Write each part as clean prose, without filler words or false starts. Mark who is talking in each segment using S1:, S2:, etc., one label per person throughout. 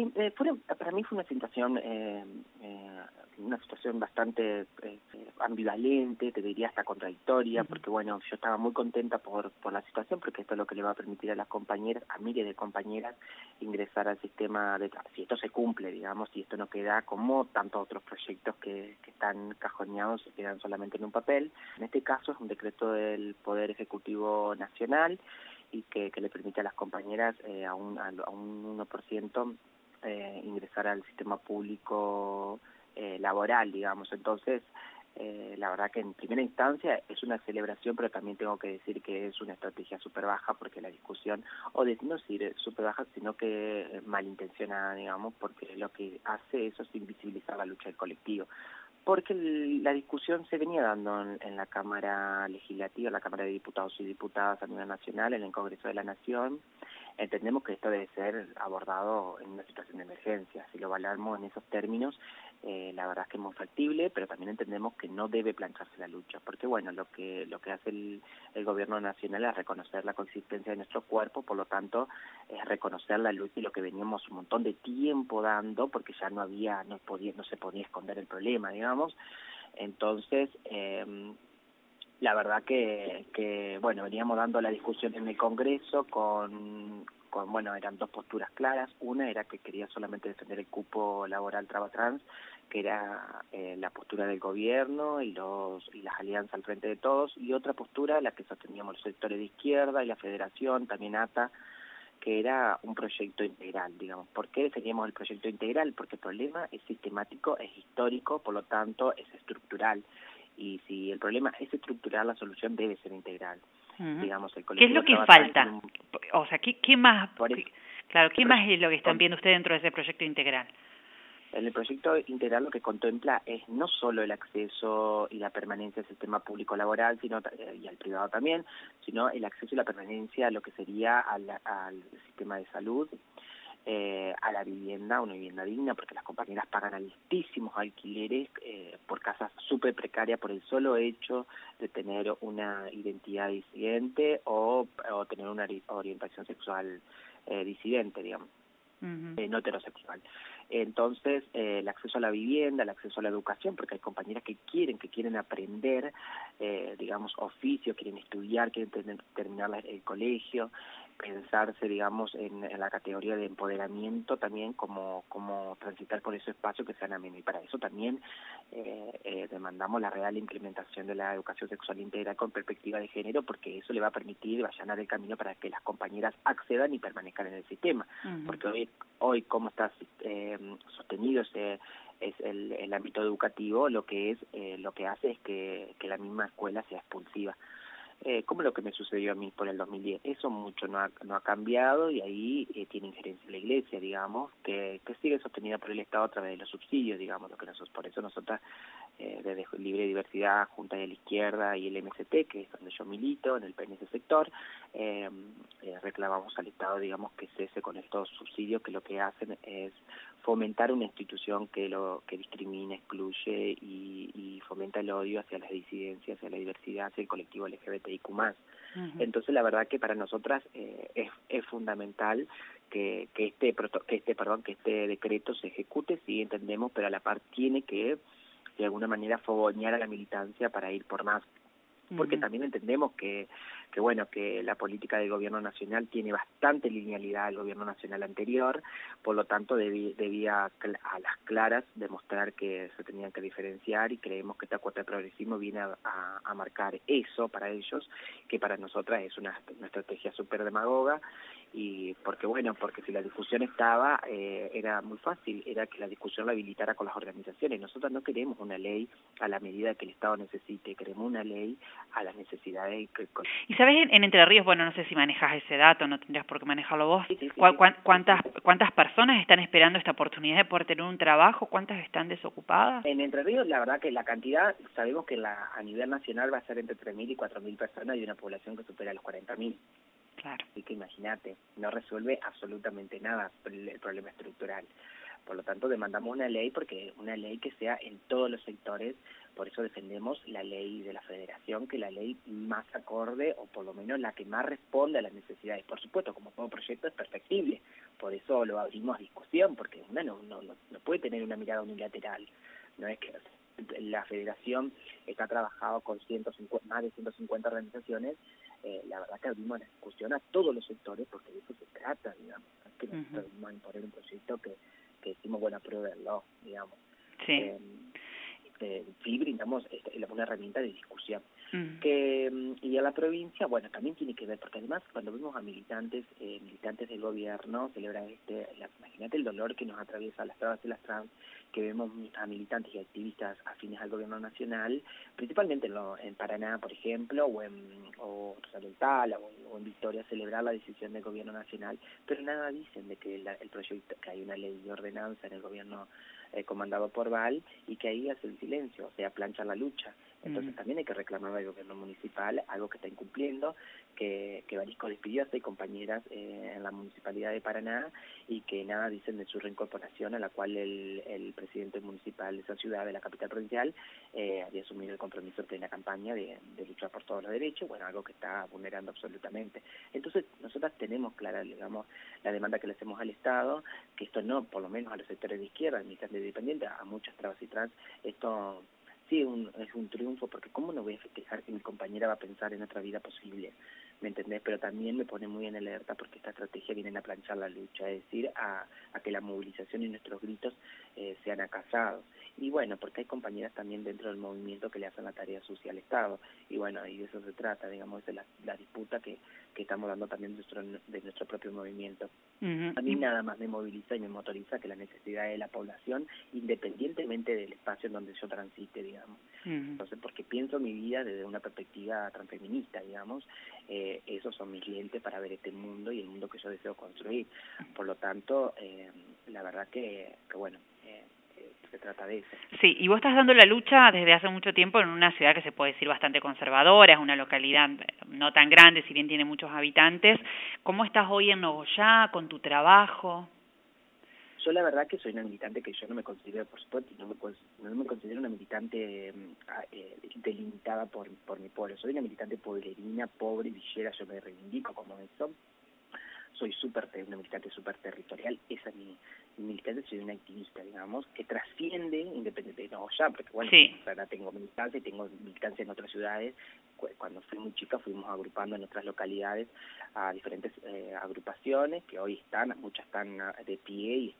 S1: para mí fue una situación bastante ambivalente, te diría hasta contradictoria, porque bueno, yo estaba muy contenta por la situación, porque esto es lo que le va a permitir a las compañeras, a miles de compañeras, ingresar al sistema si esto se cumple, digamos, si esto no queda como tantos otros proyectos que están cajoneados y quedan solamente en un papel. En este caso es un decreto del Poder Ejecutivo Nacional y que le permite a las compañeras a un 1% ingresar al sistema público laboral, digamos. Entonces, la verdad que en primera instancia es una celebración, pero también tengo que decir que es una estrategia súper baja, porque la discusión, no decir súper baja, sino que malintencionada, digamos, porque lo que hace eso es invisibilizar la lucha del colectivo. Porque la discusión se venía dando en la Cámara Legislativa, en la Cámara de Diputados y Diputadas a nivel nacional, en el Congreso de la Nación. Entendemos que esto debe ser abordado en una situación de emergencia. Si lo valoramos en esos términos, la verdad es que es muy factible, pero también entendemos que no debe plancharse la lucha, porque bueno, lo que hace el gobierno nacional es reconocer la coexistencia de nuestro cuerpo, por lo tanto es reconocer la lucha y lo que veníamos un montón de tiempo dando, porque ya no se podía esconder el problema, digamos. Entonces, la verdad que bueno, veníamos dando la discusión en el Congreso bueno, eran dos posturas claras. Una era que quería solamente defender el cupo laboral trans, que era la postura del gobierno y las alianzas al frente de todos, y otra postura, la que sosteníamos los sectores de izquierda y la Federación, también ATA, que era un proyecto integral, digamos. ¿Por qué defendíamos el proyecto integral? Porque el problema es sistemático, es histórico, por lo tanto es estructural. Y si el problema es estructural, la solución debe ser integral. Digamos, el
S2: ¿Qué es lo que falta? O sea, ¿qué más? ¿Qué más es lo que están viendo ustedes dentro de ese proyecto integral?
S1: En el proyecto integral lo que contempla es no solo el acceso y la permanencia al sistema público laboral, y al privado también, sino el acceso y la permanencia a lo que sería al sistema de salud, a la vivienda, una vivienda digna, porque las compañeras pagan altísimos alquileres por casas súper precarias por el solo hecho de tener una identidad disidente o tener una orientación sexual disidente, digamos. No heterosexual. Entonces, el acceso a la vivienda, el acceso a la educación, porque hay compañeras que quieren aprender, digamos, oficio, quieren estudiar, quieren terminar el colegio, pensarse, digamos, en la categoría de empoderamiento también, como transitar por ese espacio que sean amenos. Y para eso también demandamos la real implementación de la educación sexual integral con perspectiva de género, porque eso le va a permitir allanar el camino para que las compañeras accedan y permanezcan en el sistema. Porque hoy como está sostenido es el ámbito educativo, lo que hace es que la misma escuela sea expulsiva. Como lo que me sucedió a mí por el 2010. Eso mucho no ha cambiado, y ahí tiene injerencia la Iglesia, digamos, que sigue sostenida por el Estado a través de los subsidios, digamos, por eso nosotras, desde Libre Diversidad, Junta de la Izquierda y el MST, que es donde yo milito, en ese sector, reclamamos al Estado, digamos, que cese con estos subsidios, que lo que hacen es fomentar una institución que discrimina, excluye y fomenta el odio hacia las disidencias, hacia la diversidad, hacia el colectivo LGBTIQ+. Entonces, la verdad que para nosotras es fundamental que este decreto se ejecute, sí entendemos, pero a la par tiene que de alguna manera fogonear a la militancia para ir por más. Porque también entendemos que la política del gobierno nacional tiene bastante linealidad al gobierno nacional anterior, por lo tanto debía a las claras demostrar que se tenían que diferenciar, y creemos que esta cuota de progresismo viene a marcar eso para ellos, que para nosotras es una estrategia súper demagoga, y porque si la discusión estaba, era muy fácil, era que la discusión la habilitara con las organizaciones. Nosotros no queremos una ley a la medida que el Estado necesite, queremos una ley a las necesidades.
S2: Y sabes, en Entre Ríos, bueno, no sé si manejas ese dato, no tendrías por qué manejarlo vos.
S1: Sí.
S2: ¿Cuántas personas están esperando esta oportunidad de poder tener un trabajo? ¿Cuántas están desocupadas?
S1: En Entre Ríos, la verdad que la cantidad, sabemos que a nivel nacional va a ser entre 3.000 y 4.000 personas, y una población que supera los 40.000.
S2: Claro.
S1: Así que imagínate, no resuelve absolutamente nada el problema estructural. Por lo tanto, demandamos una ley, porque una ley que sea en todos los sectores. Por eso defendemos la ley de la Federación, que es la ley más acorde, o por lo menos la que más responde a las necesidades. Por supuesto, como todo proyecto es perfectible, por eso lo abrimos a discusión, porque una no puede tener una mirada unilateral. No es que la Federación está trabajado con más de 150 organizaciones. La verdad que abrimos la discusión a todos los sectores, porque de eso se trata, digamos. Es que nosotros vamos a imponer un proyecto que decimos, bueno, apruébenlo, digamos.
S2: Sí.
S1: Sí, brindamos una herramienta de discusión. Y a la provincia, bueno, también tiene que ver, porque además cuando vemos a militantes del gobierno celebrar imagínate el dolor que nos atraviesa las trabas y las trans, que vemos a militantes y activistas afines al gobierno nacional, principalmente en Paraná, por ejemplo, o en Salentala o en Victoria, celebrar la decisión del gobierno nacional, pero nada dicen de que el proyecto, que hay una ley de ordenanza en el gobierno comandado por Val, y que ahí hace el silencio, o sea, plancha la lucha. Entonces también hay que reclamar al gobierno municipal algo que está incumpliendo, que Barisco despidió a 6 compañeras en la municipalidad de Paraná, y que nada dicen de su reincorporación, a la cual el presidente municipal de esa ciudad, de la capital provincial, había asumido el compromiso en plena campaña de luchar por todos los derechos, bueno, algo que está vulnerando absolutamente. Entonces nosotras tenemos clara, digamos, la demanda que le hacemos al Estado, que esto no, por lo menos a los sectores de izquierda, militantes independientes, a muchas trabas y trans, esto sí es un triunfo, porque ¿cómo no voy a festejar que mi compañera va a pensar en otra vida posible? ¿Me entendés? Pero también me pone muy en alerta, porque esta estrategia viene a planchar la lucha, es decir, a que la movilización y nuestros gritos sean acasados. Y bueno, porque hay compañeras también dentro del movimiento que le hacen la tarea sucia al Estado, y bueno, y de eso se trata, digamos, de la disputa que estamos dando también de nuestro propio movimiento. A mí nada más me moviliza y me motoriza que la necesidad de la población, independientemente del espacio en donde yo transite, digamos. Entonces, porque pienso mi vida desde una perspectiva transfeminista, digamos, esos son mis lentes para ver este mundo y el mundo que yo deseo construir. Por lo tanto, la verdad que bueno, se trata de eso.
S2: Sí, y vos estás dando la lucha desde hace mucho tiempo en una ciudad que se puede decir bastante conservadora, es una localidad no tan grande, si bien tiene muchos habitantes. ¿Cómo estás hoy en Nogoyá con tu trabajo?
S1: Yo la verdad que soy una militante que yo no me considero, por supuesto, no me considero una militante delimitada por mi pueblo. Soy una militante pueblerina, pobre, villera, yo me reivindico como eso. Soy una militante súper territorial, esa es mi militante, soy una activista, digamos, que trasciende, independiente de Nogoyá, porque bueno,
S2: sí,
S1: ahora tengo militancia en otras ciudades. Cuando fui muy chica fuimos agrupando en otras localidades a diferentes agrupaciones, que hoy muchas están de pie y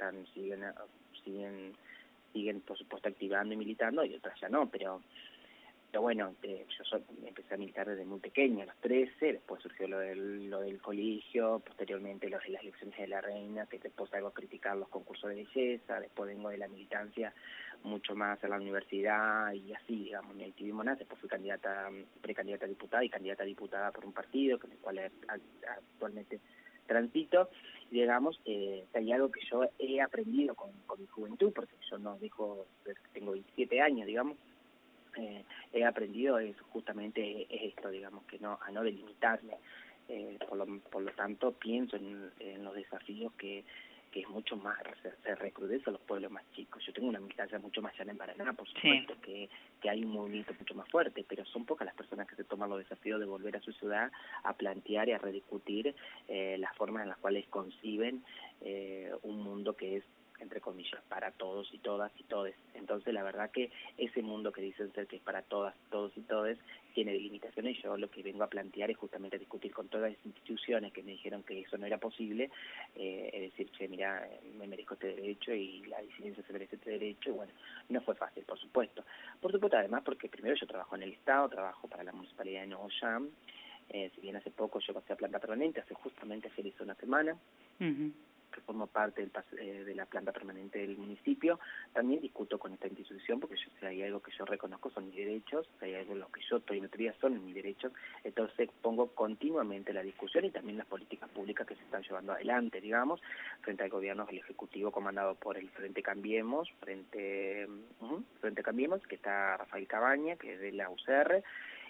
S1: siguen por supuesto activando y militando, y otras ya no, pero bueno, empecé a militar desde muy pequeña, a los 13, después surgió lo del colegio, posteriormente las elecciones de la reina, que después salgo a criticar los concursos de belleza, después vengo de la militancia mucho más a la universidad, y así, digamos, mi activismo nace. Después fui precandidata a diputada y candidata a diputada por un partido, con el cual actualmente transito. Y digamos, hay algo que yo he aprendido con mi juventud, porque yo no dejo, tengo 27 años, digamos, he aprendido justamente esto, digamos, que a no delimitarme. Por lo tanto, pienso en los desafíos que es mucho más, se recrudece a los pueblos más chicos. Yo tengo una militancia mucho más llana en Paraná, por supuesto, que hay un movimiento mucho más fuerte, pero son pocas las personas que se toman los desafíos de volver a su ciudad a plantear y a rediscutir las formas en las cuales conciben un mundo que es, entre comillas, para todos y todas y todes. Entonces, la verdad que ese mundo que dicen ser que es para todas, todos y todes, tiene delimitaciones, y yo lo que vengo a plantear es justamente discutir con todas las instituciones que me dijeron que eso no era posible, es decir, che, mira, me merezco este derecho y la disidencia se merece este derecho, y bueno, no fue fácil, por supuesto. Por supuesto, además, porque primero yo trabajo en el Estado, trabajo para la Municipalidad de Nogoyá, si bien hace poco yo pasé a planta permanente, justamente ayer hice una semana, que formo parte de la planta permanente del municipio. También discuto con esta institución, porque si hay algo que yo reconozco son mis derechos, si hay algo en lo que yo estoy nutrida son mis derechos. Entonces pongo continuamente la discusión y también las políticas públicas que se están llevando adelante, digamos, frente al gobierno del Ejecutivo comandado por el Frente Cambiemos, Frente Cambiemos, que está Rafael Cabaña, que es de la UCR,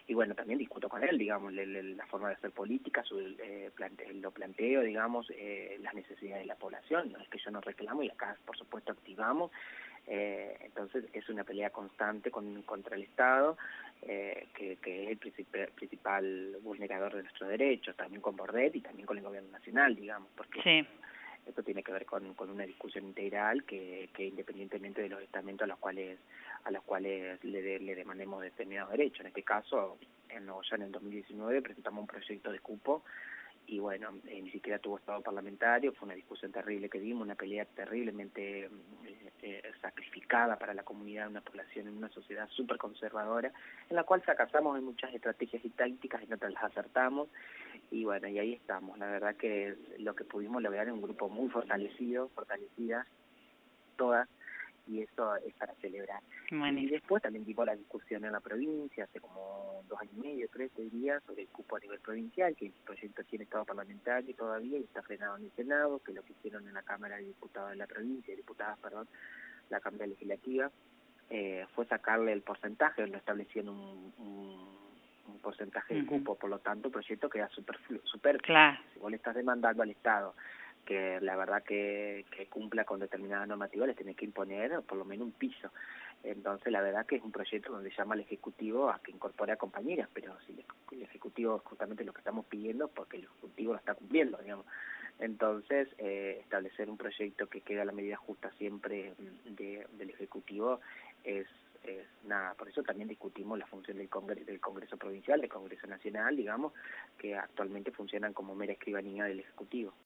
S1: y bueno, también discuto con él, digamos, la forma de hacer política, lo planteo, digamos, las necesidades de la población, no es que yo no reclamo y acá, por supuesto, activamos, entonces es una pelea constante contra el Estado, que es el principal vulnerador de nuestros derechos, también con Bordet y también con el gobierno nacional, digamos, porque
S2: Sí.
S1: esto tiene que ver con una discusión integral que independientemente de los estamentos a los cuales le demandemos determinados derechos. En este caso, ya en el 2019 presentamos un proyecto de cupo y bueno, ni siquiera tuvo estado parlamentario, fue una discusión terrible que dimos, una pelea terriblemente sacrificada para la comunidad, una población en una sociedad súper conservadora, en la cual fracasamos en muchas estrategias y tácticas, en otras las acertamos, y bueno, y ahí estamos. La verdad que lo que pudimos lograr es un grupo muy fortalecida, todas, y eso es para celebrar. Y
S2: Buenísimo.
S1: después también dimos la discusión en la provincia, hace como 2 años y medio, 3 días, sobre el cupo a nivel provincial, que el proyecto tiene estado parlamentario todavía y está frenado en el Senado, que lo que hicieron en la Cámara de Diputados de la provincia, la Cámara Legislativa, fue sacarle el porcentaje, lo establecieron un porcentaje de cupo, por lo tanto el proyecto queda superfluo.
S2: Claro.
S1: Si vos le estás demandando al Estado que la verdad que cumpla con determinadas normativas, les tiene que imponer por lo menos un piso. Entonces la verdad que es un proyecto donde llama al Ejecutivo a que incorpore a compañeras, pero si el Ejecutivo es justamente lo que estamos pidiendo, porque el Ejecutivo lo está cumpliendo, digamos. Entonces, establecer un proyecto que quede a la medida justa siempre del Ejecutivo es nada. Por eso también discutimos la función del Congreso Provincial, del Congreso Nacional, digamos, que actualmente funcionan como mera escribanía del Ejecutivo.